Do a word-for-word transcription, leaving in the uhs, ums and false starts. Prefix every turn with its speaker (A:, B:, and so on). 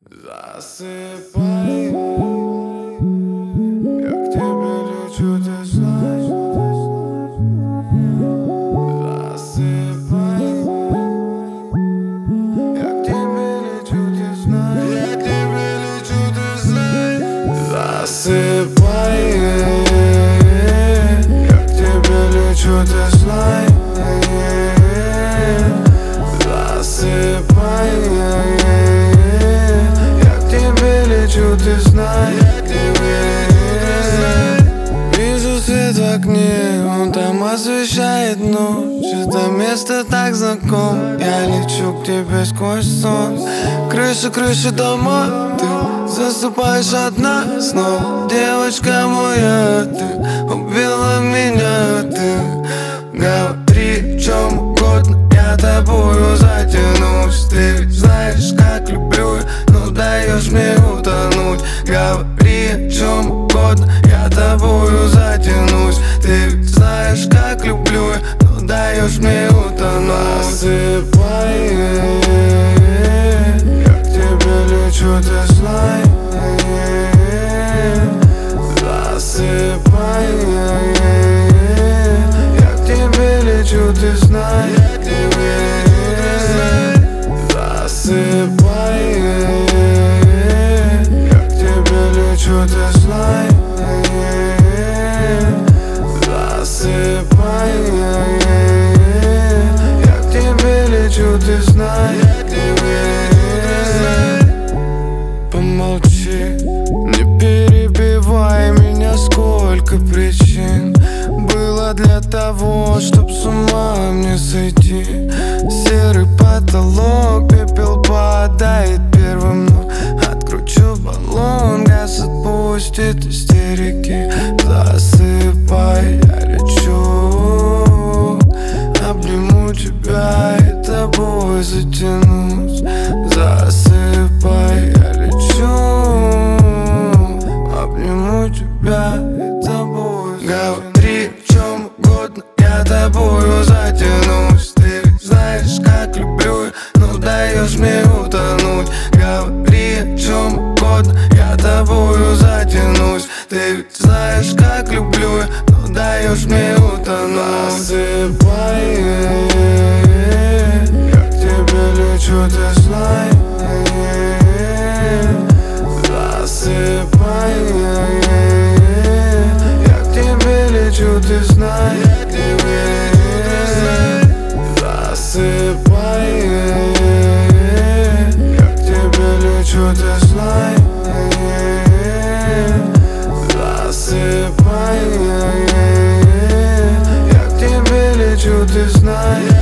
A: Засыпай, я к тебе лечу, ты знаешь. Засыпай, я к тебе лечу, ты знаешь. Я к тебе лечу, ты знаешь. Засыпай, я к тебе лечу, ты знаешь. Засыпай, ты знаешь, вижу свет в окне, он там освещает ночь. Это место так знакомо, я лечу к тебе сквозь сон. Крыша, крыша дома, ты засыпаешь одна снова. Девочка моя, ты убила меня, ты говори, в чем угодно, я тобою затянусь. Ты знаешь, как люблю я, но даешь мне утонуть. Говори о чем угодно, я тобою затянусь. Ты знаешь, как люблю я, но даешь мне утонуть. Засыпай, я к тебе лечу, ты знаешь. Засыпай, я к тебе лечу, ты знаешь. Засыпай, лечу, ты знаешь. Засыпай, я к тебе лечу, ты знаешь. Помолчи, не перебивай меня, сколько причин было для того, чтоб с ума мне сойти. Серый потолок, пепел падает первым, но откручу баллон, газ отпустит истерики. Засыпай, я лечу, обниму тебя и тобой затянусь. Засыпай, я лечу, обниму тебя и тобой затянусь. Говори в чем угодно, я тобою затянусь. Ты знаешь, как люблю я, но даешь мне утонуть. Говори о чем угодно, я тобою затянусь. Ты ведь знаешь, как люблю я, но даешь мне утонуть. Засыпай, я к тебе лечу, ты знаешь. Засыпай, я к тебе лечу, ты знаешь. Засыпай, я к тебе лечу, ты знаешь. Засыпай, я к тебе лечу, ты знаешь.